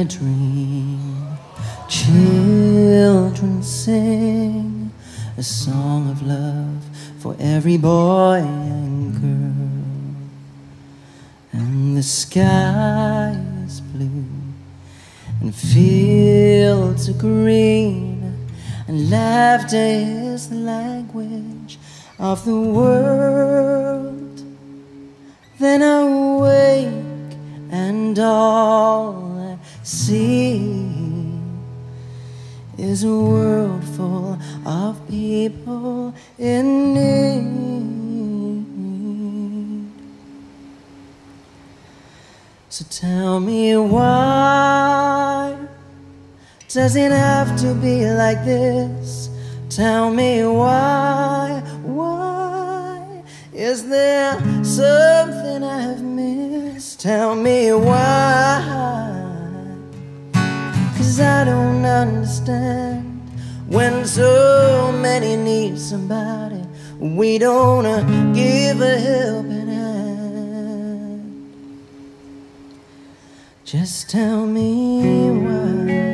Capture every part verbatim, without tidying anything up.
a dream. Children sing a song of love for every boy and girl, and the sky is blue and fields are green, and laughter is the language of the world. Then I wake and all I see is a world full of people in need. So tell me, why does it have to be like this? Tell me why, why is there something I've missed? Tell me why, 'cause I don't understand. When so many need somebody, we don't uh, give a helping hand. Just tell me why.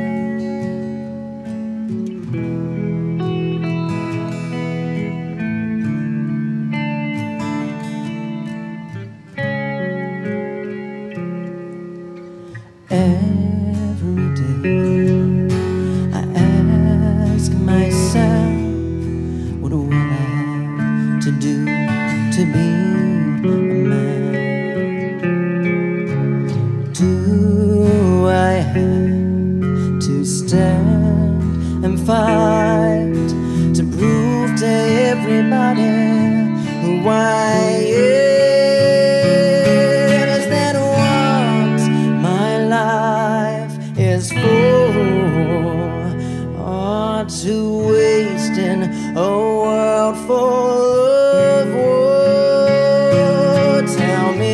Every day I ask myself, what will I have to do to be a man? Do I have to stand and fight to prove to everybody who I am? Is for, or to waste in a world full of war? Tell me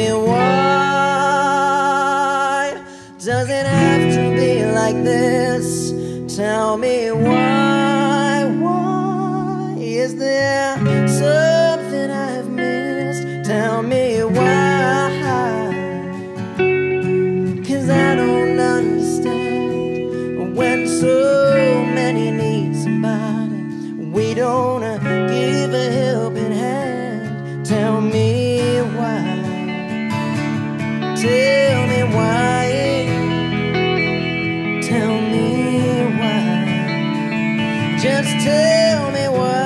why does it have to be like this? Tell me why, why is there something I've missed? Tell me why, 'cause I don't understand. When so many need somebody, we don't uh, give a helping hand. Tell me why, tell me why, tell me why, just tell me why.